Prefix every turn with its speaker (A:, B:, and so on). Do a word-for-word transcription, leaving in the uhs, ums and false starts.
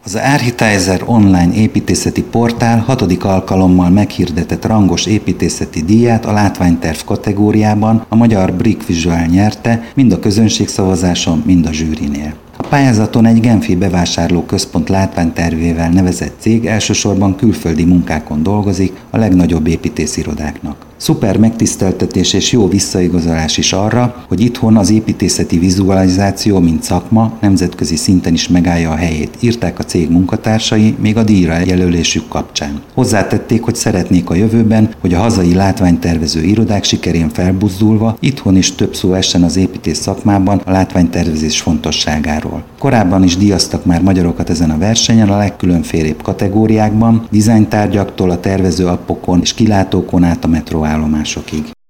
A: Az Architizer online építészeti portál hatodik alkalommal meghirdetett rangos építészeti díját a látványterv kategóriában a magyar Brick Visual nyerte, mind a közönségszavazáson, mind a zsűrinél. A pályázaton egy genfi bevásárlóközpont látványtervével nevezett cég elsősorban külföldi munkákon dolgozik a legnagyobb építészirodáknak. Szuper megtiszteltetés és jó visszaigazolás is arra, hogy itthon az építészeti vizualizáció, mint szakma, nemzetközi szinten is megállja a helyét, írták a cég munkatársai még a díjra jelölésük kapcsán. Hozzátették, hogy szeretnék a jövőben, hogy a hazai látványtervező irodák sikerén felbuzdulva itthon is több szó essen az építész szakmában a látványtervezés fontosságáról. Korábban is díjaztak már magyarokat ezen a versenyen a legkülönfélébb kategóriákban, dizájntárgyaktól a tervező appokon és kilátókon át a metróállomásokig.